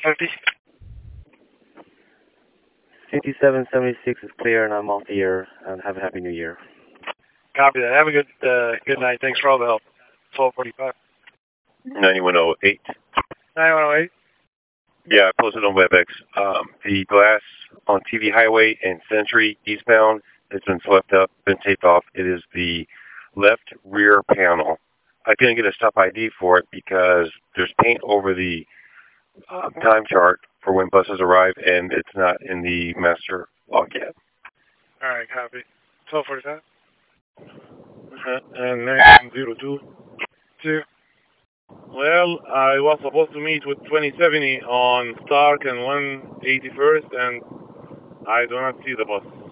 50. 5776 is clear, and I'm off the air. And have a happy new year. Copy that. Have a good night. Thanks for all the help. 1245. 9108. 9108. Yeah, I posted on WebEx. The glass on TV Highway and Century eastbound has been swept up, been taped off. It is the left rear panel. I couldn't get a stop ID for it because there's paint over the time chart for when buses arrive, and it's not in the master log yet. All right, copy. 1245. And 902. 2. Well, I was supposed to meet with 2070 on Stark and 181st, and I do not see the bus.